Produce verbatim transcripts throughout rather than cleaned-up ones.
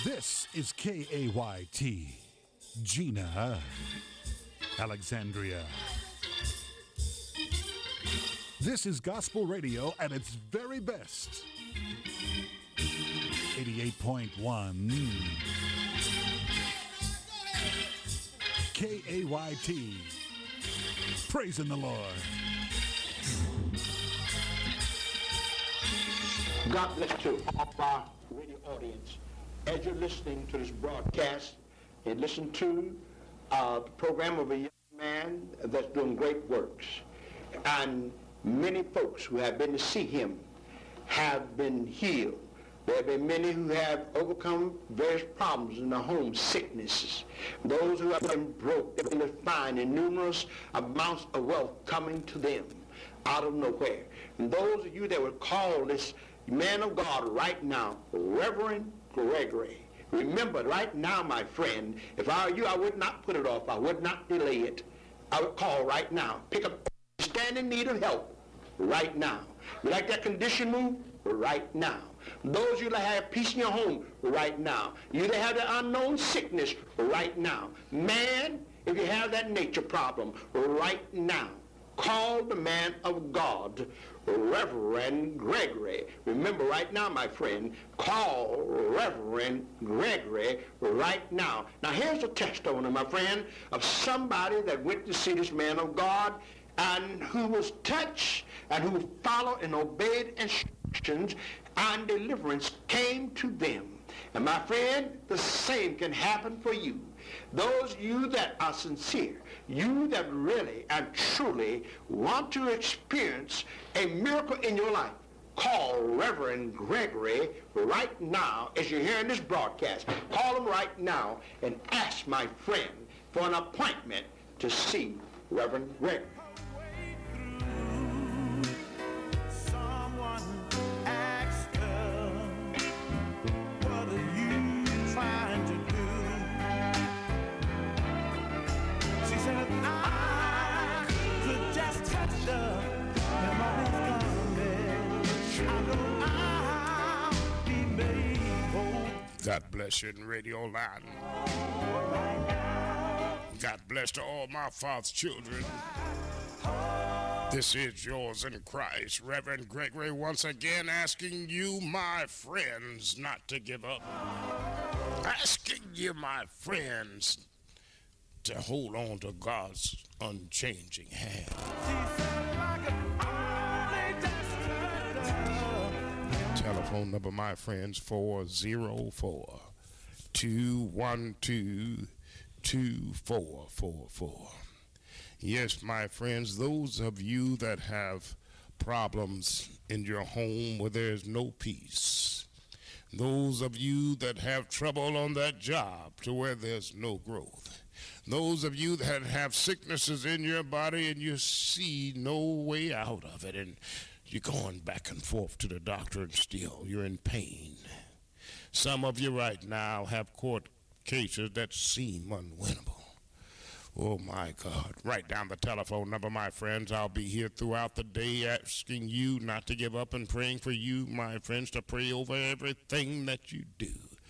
This is K A Y T, Gina, Alexandria. This is gospel radio at its very best. eighty-eight point one K A Y T, praising the Lord. God bless to all our radio audience. As you're listening to this broadcast, and listen to uh, the program of a young man that's doing great works. And many folks who have been to see him have been healed. There have been many who have overcome various problems in their home, sicknesses. Those who have been broke, they've been finding and numerous amounts of wealth coming to them out of nowhere. And those of you that would call this man of God right now, Reverend Gregory, remember right now, my friend, if I were you, I would not put it off. I would not delay it. I would call right now. Pick up, stand in need of help right now. You like that condition move? Right now. Those of you that have peace in your home, right now. You that have the unknown sickness, right now. Man, if you have that nature problem, right now. Call the man of God, Reverend Gregory. Remember right now, my friend, call Reverend Gregory right now. Now here's a testimony, my friend, of somebody that went to see this man of God and who was touched and who followed and obeyed instructions, and deliverance came to them. And my friend, the same can happen for you. Those of you that are sincere, you that really and truly want to experience a miracle in your life, call Reverend Gregory right now as you're hearing this broadcast. Call him right now and ask my friend for an appointment to see Reverend Gregory. Someone asked her, what are you trying to do? She said, I could just touch the hem of his garment. I know I'll be made whole. God bless you in Radio Land. God bless to all my Father's children. This is yours in Christ, Reverend Gregory, once again asking you, my friends, not to give up. Asking you, my friends, to hold on to God's unchanging hand. Telephone number, my friends, four oh four, two one two, two four four four. Yes, my friends, those of you that have problems in your home where there's no peace, those of you that have trouble on that job to where there's no growth, those of you that have sicknesses in your body and you see no way out of it, and you're going back and forth to the doctor and still you're in pain. Some of you right now have court cases that seem unwinnable. Oh, my God. Write down the telephone number, my friends. I'll be here throughout the day asking you not to give up and praying for you, my friends, to pray over everything that you do.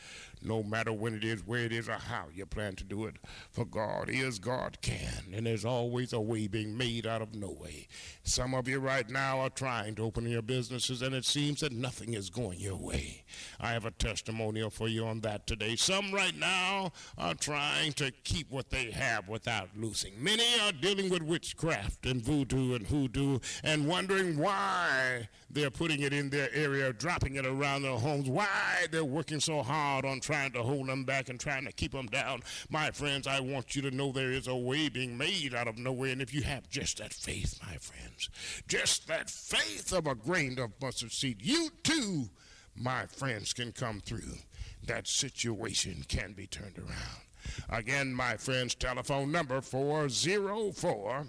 No matter when it is, where it is, or how you plan to do it. For God is, God can, and there's always a way being made out of no way. Some of you right now are trying to open your businesses, and it seems that nothing is going your way. I have a testimonial for you on that today. Some right now are trying to keep what they have without losing. Many are dealing with witchcraft and voodoo and hoodoo and wondering why they're putting it in their area, dropping it around their homes, why they're working so hard on trying to hold them back and trying to keep them down. My friends, I want you to know there is a way being made out of nowhere, and if you have just that faith, my friends, just that faith of a grain of mustard seed, you too, my friends, can come through. That situation can be turned around. Again, my friends, telephone number four oh four,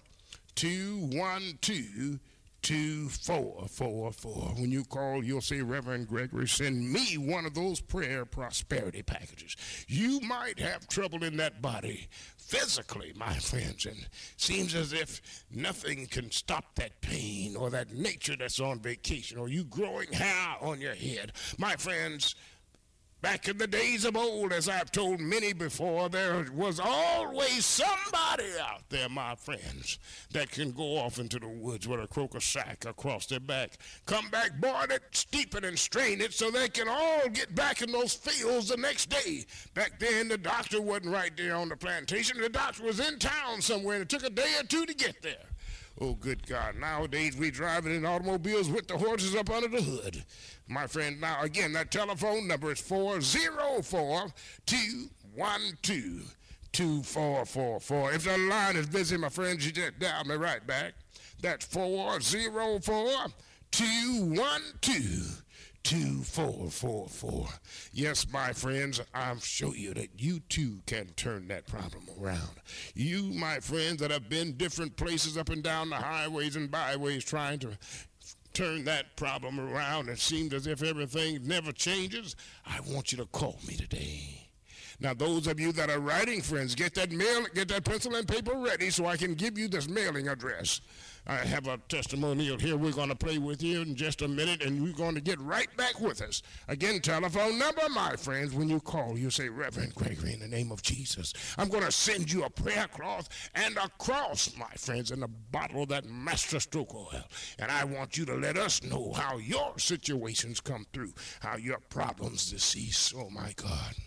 two one two, two four four four. When you call, you'll say, Reverend Gregory, send me one of those prayer prosperity packages. You might have trouble in that body physically, my friends, and seems as if nothing can stop that pain or that nature that's on vacation or you growing hair on your head. My friends, Back in the days of old, as I've told many before, there was always somebody out there, my friends, that can go off into the woods with a croaker sack across their back, come back, boil it, steep it, and strain it so they can all get back in those fields the next day. Back then, the doctor wasn't right there on the plantation. The doctor was in town somewhere, and it took a day or two to get there. Oh, good God. Nowadays, we driving in automobiles with the horses up under the hood. My friend, now, again, that telephone number is four oh four, two one two, two four four four. If the line is busy, my friends, you just dial me right back. That's four oh four, two one two, two four four four. Yes, my friends, I'll show you that you too can turn that problem around. You, my friends, that have been different places up and down the highways and byways trying to turn that problem around, it seems as if everything never changes, I want you to call me today. Now, those of you that are writing, friends, get that mail, get that pencil and paper ready so I can give you this mailing address. I have a testimonial here we're going to play with you in just a minute, and you're going to get right back with us. Again, telephone number, my friends, when you call, you say, Reverend Gregory, in the name of Jesus, I'm going to send you a prayer cloth and a cross, my friends, and a bottle of that Master Stroke oil. And I want you to let us know how your situations come through, how your problems decease. Oh, my God.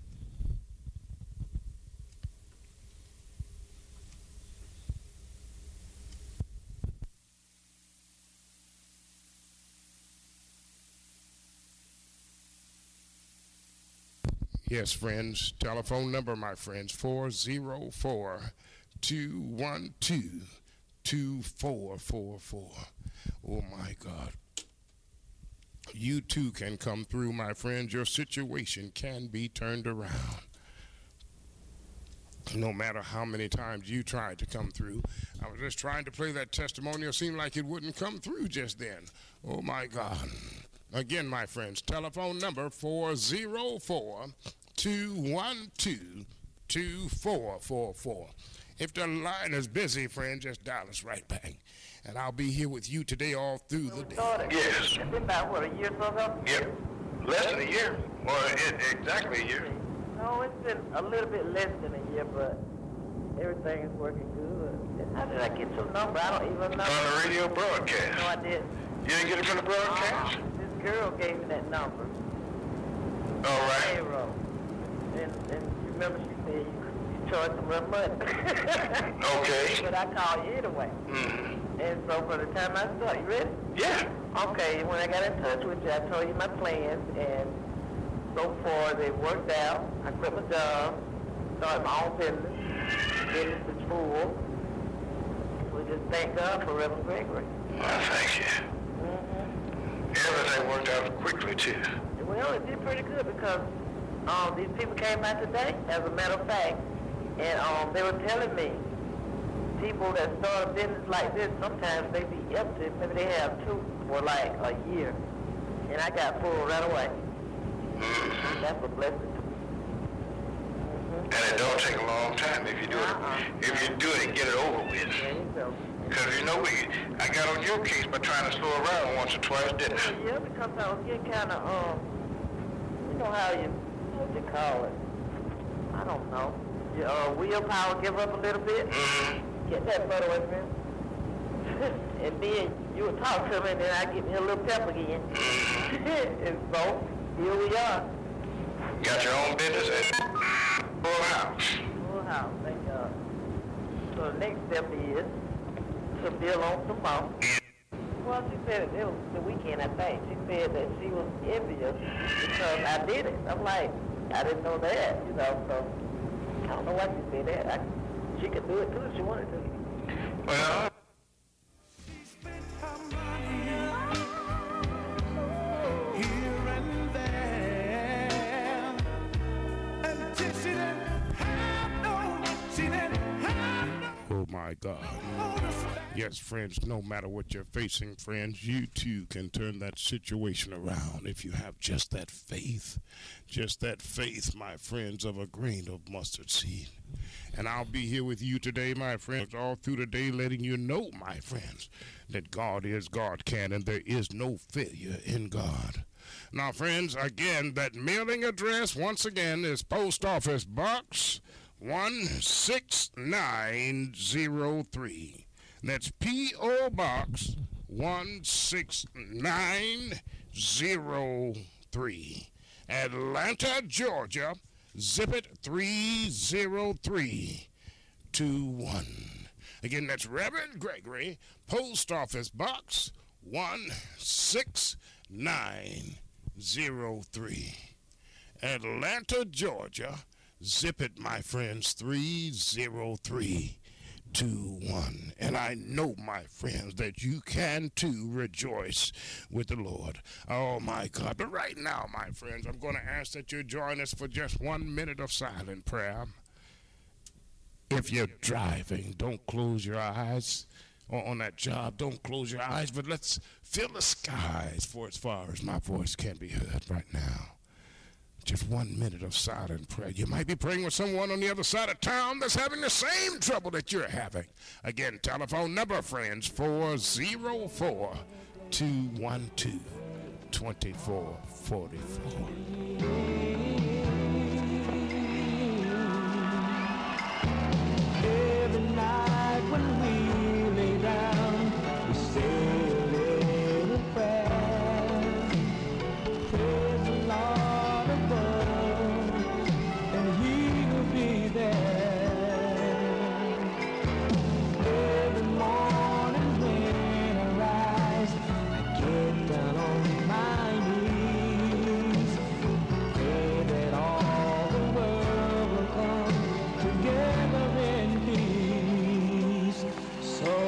Yes, friends, telephone number, my friends, four oh four, two one two, two four four four. Oh, my God. You too can come through, my friends. Your situation can be turned around. No matter how many times you tried to come through. I was just trying to play that testimonial. It seemed like it wouldn't come through just then. Oh, my God. Again, my friends, telephone number four oh four, two one two, two four four four. If the line is busy, friend, just dial us right back. And I'll be here with you today all through the day. Yes. It's been about, what, a year or so ago? Yep. Less than a year. Or it, exactly a year. No, it's been a little bit less than a year, but everything is working good. How did I get your number? I don't even know. On the radio broadcast. No, I didn't. You didn't get it from the broadcast? Uh, this girl gave me that number. All right. Payroll. And, and you remember she said you, you charged some real money. Okay. But I called you anyway. Mm-hmm. And so for the time I started, you ready? Yeah. Okay, when I got in touch with you, I told you my plans, and so far they worked out. I quit my job, started my own business. Business is full. We just thank God for Reverend Gregory. Well, thank you. Mm-hmm. Everything worked out quickly, too. Well, it did pretty good because um, these people came out today, as a matter of fact, and um, they were telling me people that start a business like this, sometimes they be empty. Maybe they have two for like a year. And I got full right away. Mm-hmm. That's a blessing to me. Mm-hmm. And it don't take a long time if you do Uh-uh. it. If you do it, get it over with. There you go. Because, you know, we, I got on your case by trying to slow around once or twice, didn't I? Yeah, because I was getting kind of, um, you know how you, what you call it? I don't know. Your uh, willpower give up a little bit. Mm-hmm. Get that butter away from him. And then you would talk to me, and then I get me a little pep again. Mm-hmm. And so, here we are. Got your own business and full house. Full house, thank God. So the next step is to build on some more. Well, she said it was the weekend, I think. She said that she was envious because I did it. I'm like, I didn't know that, you know, so I don't know why she said that. I, she could do it too if she wanted to. Well, She spent her money here and there until she didn't have no, she didn't have no. Oh, my God. Yes, friends, no matter what you're facing, friends, you too can turn that situation around if you have just that faith. Just that faith, my friends, of a grain of mustard seed. And I'll be here with you today, my friends, all through the day, letting you know, my friends, that God is God can, and there is no failure in God. Now, friends, again, that mailing address, once again, is Post Office Box one six nine zero three. That's P O. Box one six nine zero three. Atlanta, Georgia, zip it three zero three two one. Again, that's Reverend Gregory, Post Office Box one six nine zero three. Atlanta, Georgia, zip it, my friends, three zero three two one. And I know, my friends, that you can too rejoice with the Lord. Oh, my God. But right now, my friends, I'm going to ask that you join us for just one minute of silent prayer. If you're driving, don't close your eyes on that job. Don't close your eyes, but let's fill the skies for as far as my voice can be heard right now. Just one minute of silent prayer. You might be praying with someone on the other side of town that's having the same trouble that you're having. Again, telephone number, friends, four oh four, two one two, two four four four. Every night when we lay down, we say a little prayer. Praise the Lord above, and He will be there. Every morning when I rise, I get down on my knees, pray that all the world will come together in peace. So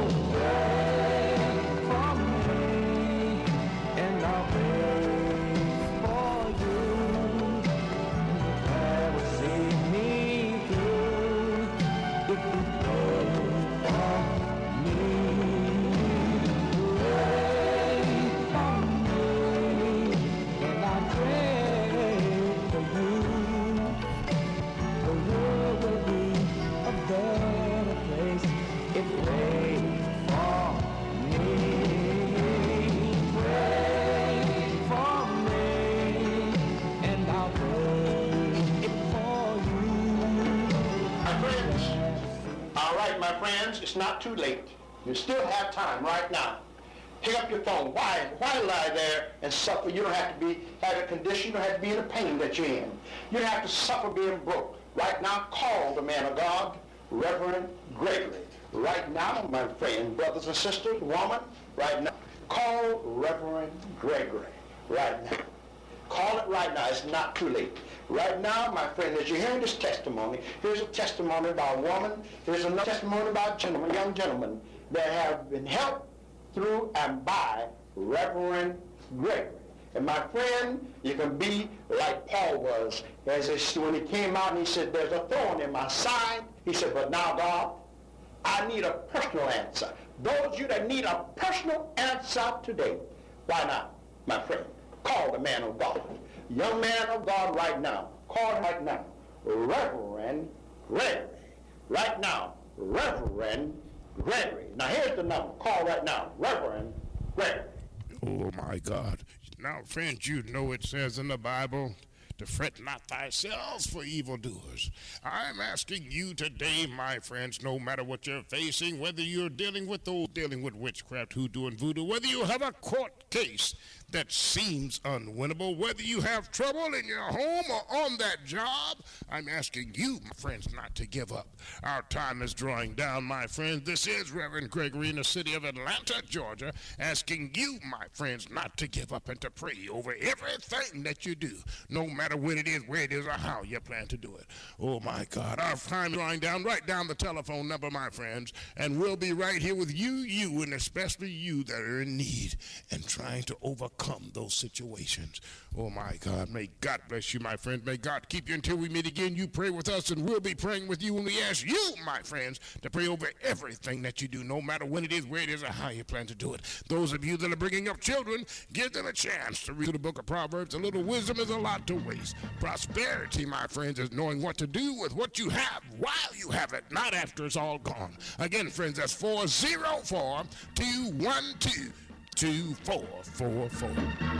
pray for me, and I'll pray for you. Prayer will see me through if you pray for me. Pray for me, and I pray for you. The world will be a better place if you pray for me. Pray for me, and I'll pray for you. My friends, all right, my friends, it's not too late. You still have time right now. Pick up your phone. Why? Why lie there and suffer? You don't have to be have a condition. You don't have to be in the pain that you're in. You don't have to suffer being broke. Right now, call the man of God, Reverend Gregory. Right now, my friend, brothers and sisters, woman, right now, call Reverend Gregory. Right now. Call it right now. It's not too late. Right now, my friend, as you're hearing this testimony, here's a testimony about a woman. Here's another testimony about a gentleman, a young gentleman that have been helped through and by Reverend Gregory. And my friend, you can be like Paul was, as he, when he came out and he said, there's a thorn in my side. He said, but now, God, I need a personal answer. Those of you that need a personal answer today, why not, my friend? Call the man of God. Young man of God right now. Call him right now. Reverend Gregory. Right now. Reverend Gregory. Now here's the number. Call right now. Reverend Gregory. Oh, my God. Now, friends, you know it says in the Bible to fret not thyself for evildoers. I'm asking you today, my friends, no matter what you're facing, whether you're dealing with those dealing with witchcraft, hoodoo and voodoo, whether you have a court case that seems unwinnable, whether you have trouble in your home or on that job, I'm asking you, my friends, not to give up. Our time is drawing down, my friends. This is Reverend Gregory in the city of Atlanta, Georgia, asking you, my friends, not to give up and to pray over everything that you do, no matter when it is, where it is, or how you plan to do it. Oh, my God. Our time is drawing down. Write down the telephone number, my friends, and we'll be right here with you, you, and especially you that are in need and trying to overcome Come those situations. Oh, my God. May God bless you, my friend. May God keep you until we meet again. You pray with us, and we'll be praying with you when we ask you, my friends, to pray over everything that you do, no matter when it is, where it is, or how you plan to do it. Those of you that are bringing up children, give them a chance to read the book of Proverbs. A little wisdom is a lot to waste. Prosperity, my friends, is knowing what to do with what you have while you have it, not after it's all gone. Again, friends, that's four oh four, two one two, two four four four.